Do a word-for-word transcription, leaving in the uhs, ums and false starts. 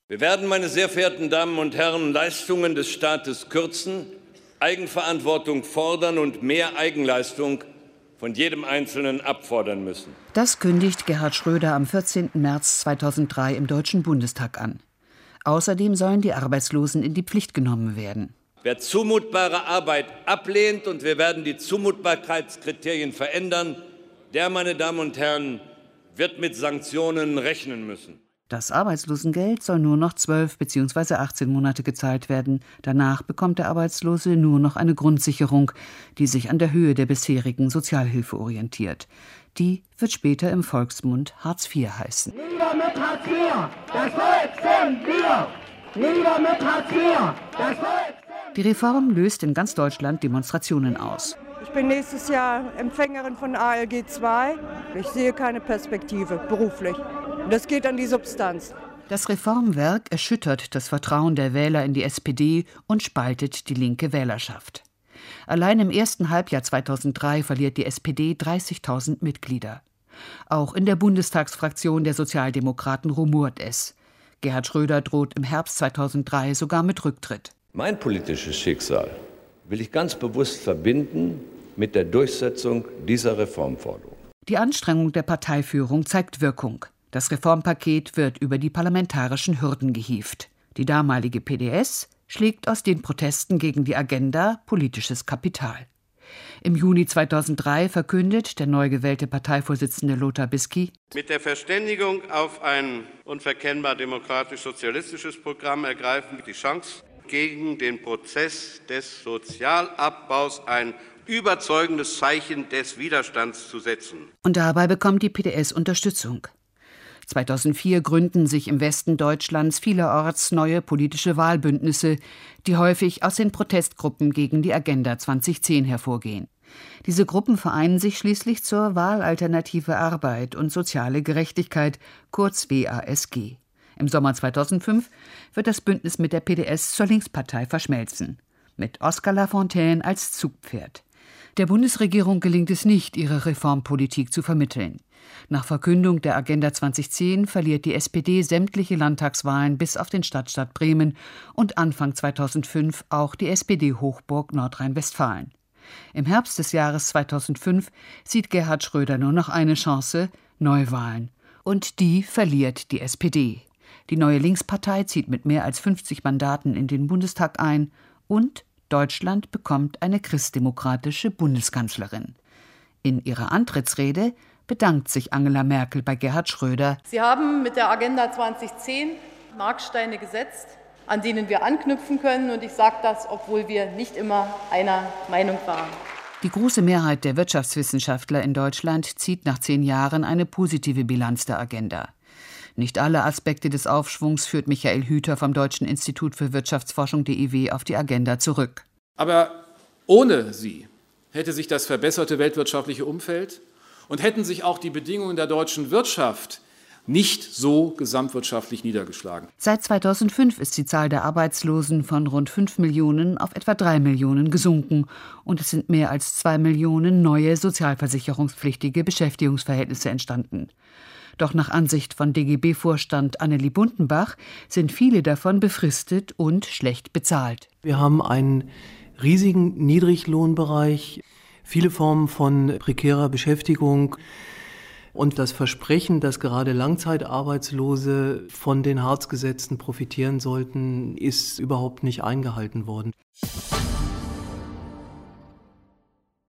Wir werden, meine sehr verehrten Damen und Herren, Leistungen des Staates kürzen, Eigenverantwortung fordern und mehr Eigenleistung von jedem Einzelnen abfordern müssen. Das kündigt Gerhard Schröder am vierzehnten März zweitausenddrei im Deutschen Bundestag an. Außerdem sollen die Arbeitslosen in die Pflicht genommen werden. Wer zumutbare Arbeit ablehnt, und wir werden die Zumutbarkeitskriterien verändern, der, meine Damen und Herren, wird mit Sanktionen rechnen müssen. Das Arbeitslosengeld soll nur noch zwölf bzw. achtzehn Monate gezahlt werden. Danach bekommt der Arbeitslose nur noch eine Grundsicherung, die sich an der Höhe der bisherigen Sozialhilfe orientiert. Die wird später im Volksmund Hartz vier heißen. Nieder mit Hartz vier! Das Volk sind wir! Nieder mit Hartz vier! Das Volk! Die Reform löst in ganz Deutschland Demonstrationen aus. Ich bin nächstes Jahr Empfängerin von A L G zwei. Ich sehe keine Perspektive beruflich. Das geht an die Substanz. Das Reformwerk erschüttert das Vertrauen der Wähler in die S P D und spaltet die linke Wählerschaft. Allein im ersten Halbjahr zweitausenddrei verliert die S P D dreißigtausend Mitglieder. Auch in der Bundestagsfraktion der Sozialdemokraten rumort es. Gerhard Schröder droht im Herbst zweitausenddrei sogar mit Rücktritt. Mein politisches Schicksal will ich ganz bewusst verbinden mit der Durchsetzung dieser Reformforderung. Die Anstrengung der Parteiführung zeigt Wirkung. Das Reformpaket wird über die parlamentarischen Hürden gehievt. Die damalige P D S schlägt aus den Protesten gegen die Agenda politisches Kapital. Im Juni zweitausenddrei verkündet der neu gewählte Parteivorsitzende Lothar Bisky: Mit der Verständigung auf ein unverkennbar demokratisch-sozialistisches Programm ergreifen wir die Chance, gegen den Prozess des Sozialabbaus ein überzeugendes Zeichen des Widerstands zu setzen. Und dabei bekommt die P D S Unterstützung. zweitausendvier gründen sich im Westen Deutschlands vielerorts neue politische Wahlbündnisse, die häufig aus den Protestgruppen gegen die Agenda zweitausendzehn hervorgehen. Diese Gruppen vereinen sich schließlich zur Wahlalternative Arbeit und soziale Gerechtigkeit, kurz W A S G. Im Sommer zweitausendfünf wird das Bündnis mit der P D S zur Linkspartei verschmelzen, mit Oskar Lafontaine als Zugpferd. Der Bundesregierung gelingt es nicht, ihre Reformpolitik zu vermitteln. Nach Verkündung der Agenda zweitausendzehn verliert die S P D sämtliche Landtagswahlen bis auf den Stadtstaat Bremen und Anfang zweitausendfünf auch die S P D-Hochburg Nordrhein-Westfalen. Im Herbst des Jahres zweitausendfünf sieht Gerhard Schröder nur noch eine Chance: Neuwahlen. Und die verliert die S P D. Die neue Linkspartei zieht mit mehr als fünfzig Mandaten in den Bundestag ein und Deutschland bekommt eine christdemokratische Bundeskanzlerin. In ihrer Antrittsrede bedankt sich Angela Merkel bei Gerhard Schröder. Sie haben mit der Agenda zweitausendzehn Marksteine gesetzt, an denen wir anknüpfen können. Und ich sage das, obwohl wir nicht immer einer Meinung waren. Die große Mehrheit der Wirtschaftswissenschaftler in Deutschland zieht nach zehn Jahren eine positive Bilanz der Agenda. Nicht alle Aspekte des Aufschwungs führt Michael Hüter vom Deutschen Institut für Wirtschaftsforschung D I W auf die Agenda zurück. Aber ohne sie hätte sich das verbesserte weltwirtschaftliche Umfeld und hätten sich auch die Bedingungen der deutschen Wirtschaft nicht so gesamtwirtschaftlich niedergeschlagen. Seit zweitausendfünf ist die Zahl der Arbeitslosen von rund fünf Millionen auf etwa drei Millionen gesunken und es sind mehr als zwei Millionen neue sozialversicherungspflichtige Beschäftigungsverhältnisse entstanden. Doch nach Ansicht von D G B-Vorstand Annelie Buntenbach sind viele davon befristet und schlecht bezahlt. Wir haben einen riesigen Niedriglohnbereich, viele Formen von prekärer Beschäftigung. Und das Versprechen, dass gerade Langzeitarbeitslose von den Hartz-Gesetzen profitieren sollten, ist überhaupt nicht eingehalten worden.